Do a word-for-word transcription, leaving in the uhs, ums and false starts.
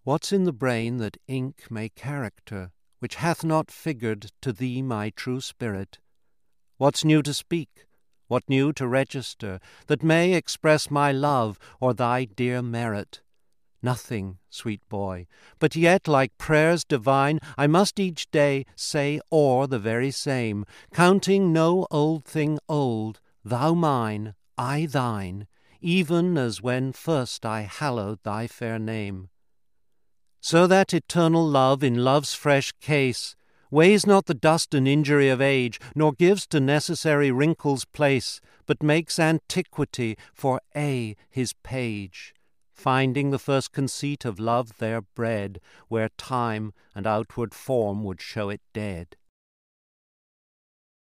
What's in the brain that ink may character, which hath not figured to thee my true spirit? What's new to speak, what new to register, that may express my love or thy dear merit? Nothing, sweet boy, but yet, like prayers divine, I must each day say o'er the very same, counting no old thing old, thou mine, I thine, even as when first I hallowed thy fair name. So that eternal love in love's fresh case weighs not the dust and injury of age, nor gives to necessary wrinkles place, but makes antiquity for aye his page, finding the first conceit of love there bred, where time and outward form would show it dead.